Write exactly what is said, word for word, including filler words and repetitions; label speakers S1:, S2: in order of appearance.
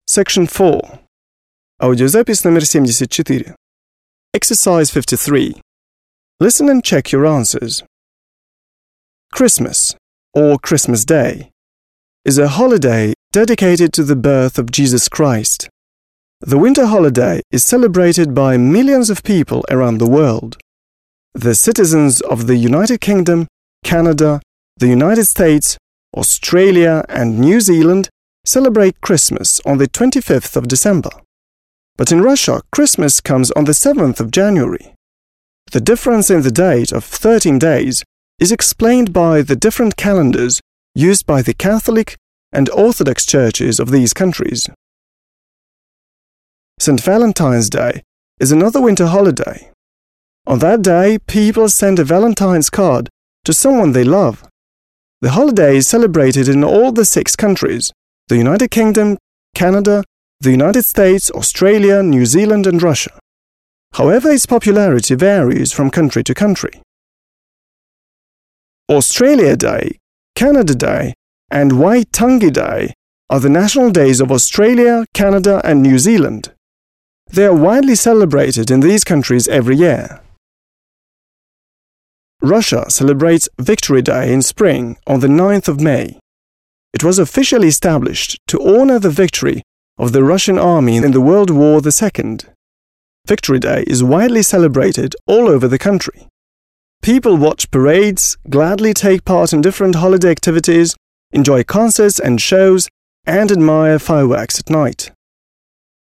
S1: Section four. Аудиозапись номер семьдесят четыре. Exercise fifty-three. Listen and check your answers. Christmas, or Christmas Day, is a holiday dedicated to the birth of Jesus Christ. The winter holiday is celebrated by millions of people around the world. The citizens of the United Kingdom, Canada, the United States, Australia, and New Zealand celebrate Christmas on the twenty-fifth of December. But in Russia, Christmas comes on the seventh of January. The difference in the date of thirteen days is explained by the different calendars used by the Catholic and Orthodox churches of these countries. Saint Valentine's Day is another winter holiday. On that day, people send a Valentine's card to someone they love. The holiday is celebrated in all the six countries: the United Kingdom, Canada, the United States, Australia, New Zealand, and Russia. However, its popularity varies from country to country. Australia Day, Canada Day, and Waitangi Day are the national days of Australia, Canada, and New Zealand. They are widely celebrated in these countries every year. Russia celebrates Victory Day in spring on the ninth of May. It was officially established to honor the victory of the Russian army in the World War the Second. Victory Day is widely celebrated all over the country. People watch parades, gladly take part in different holiday activities, enjoy concerts and shows, and admire fireworks at night.